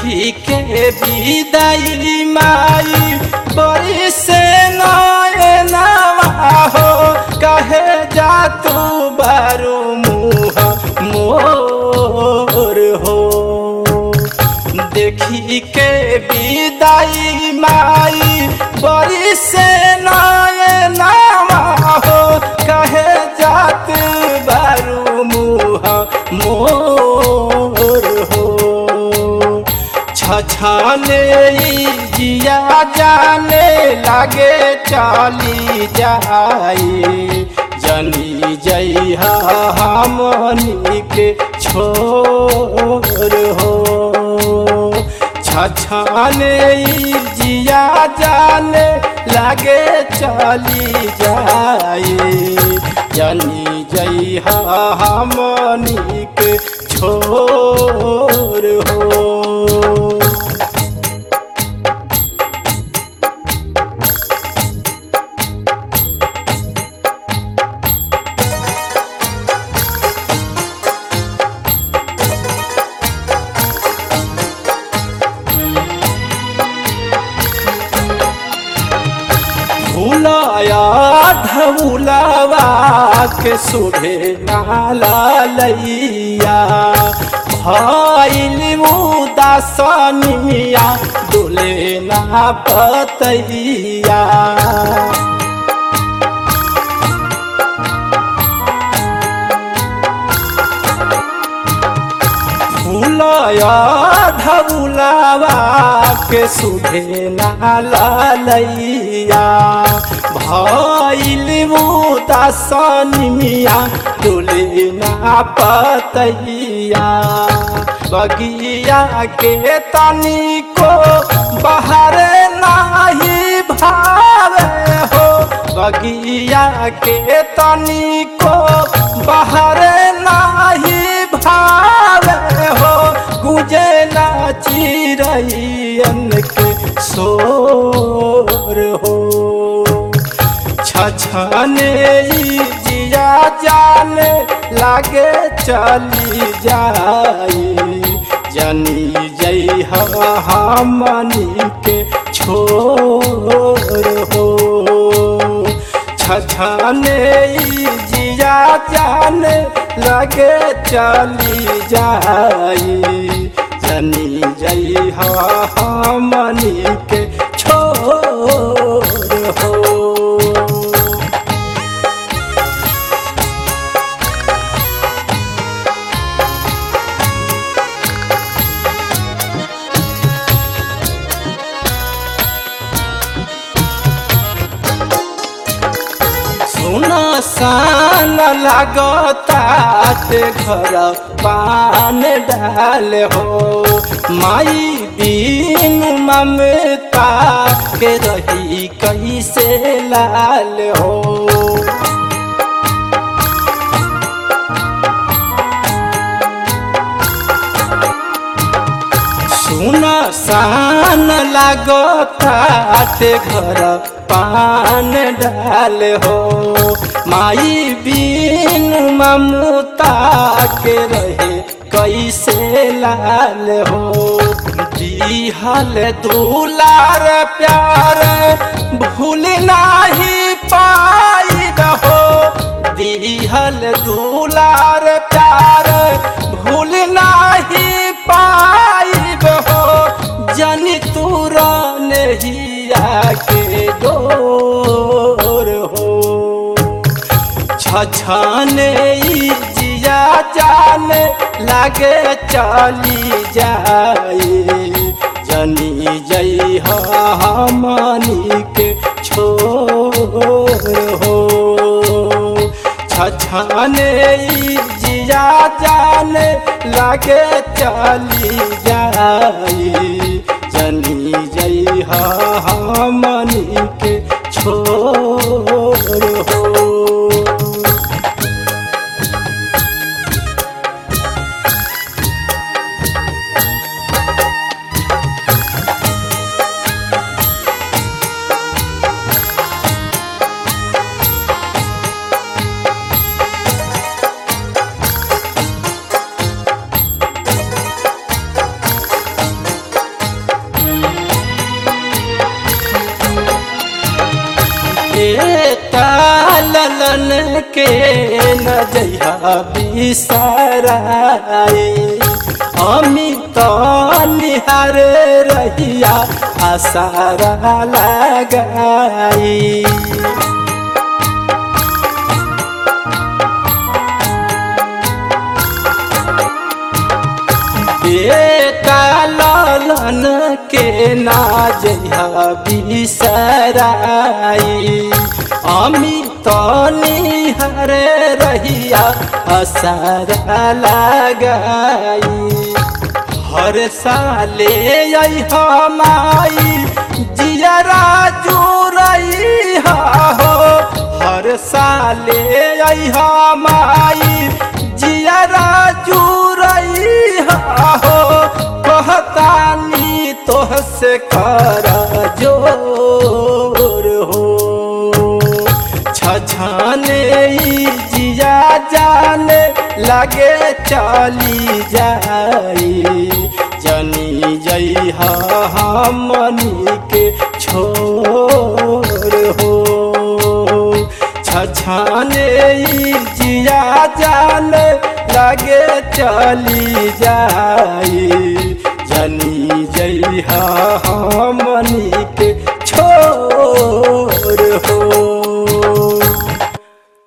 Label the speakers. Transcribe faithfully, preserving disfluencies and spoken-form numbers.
Speaker 1: देखी के विदाई माई बड़ी से नवा हो कहे जा तू बारू मुँह मोर हो। देखी के विदाई माई बड़ी से नवा हो कहे जात बारू मुँह मोर हो। छछने जिया जाने लागे चली जाई जनी जइहा हमनी के छोर हो। छछने जिया जाने लागे चली जाई जनी जइहा हमनी के छोर हो। भूलाया धौलावा के सुभे नाला लैया भइल उदासनिया डोले ना पतैया। भूलाया धौलावा के सुभे नाला लैया भइल उदासनिया डोले ना पतैया। बगिया के तनी को बाहर नाही भावे हो बगिया के तनी को बाहर नाही भावे हो। गुजे ना चिरैयन के शोर हो। छछने जिया जाने लागे चली जाई जनी जइहा हमनी के छोर हो। छछने जिया जाने लागे चली जाई जनी जइहा हमनी के छोर हो। सुना सान लगता ते घर पान डाल हो माई बीन ममता के रही कैसे लाल हो। सुना सान लगता ते घर पान डाल हो माई बीन ममता के रहे कैसे लाल हो। दिहल दुलार प्यार भूल नाही पाई हो दिहल दुलार प्यार भूल नाही पाई हो। जनी तूरा नहिया के डोर हो छछने जिया जाने लागे चली जाई जनी जइहा हमनी के छोर हो। छछने जिया जाने लागे चली जाई जनी जइहा हमनी के छोर हो। ललन के न जइहा बिसराए अमित निहार रहिया आसारा लगाई बेटा लालन के ना जइहा बिसराई अमित निहार रहिया आसारा लगाई हर साले अइहा माई जियरा जुरइहा हो हर साले अइहा माई जियरा जुरइहा हो कहतानी तोहसे कर जोर हो छछने जिया जाने लगे चली जाई जनी जइहा हमनी के छोर हो छछने जिया जाने लगे चली जाई जनी जइहा हमनी के छोर हो।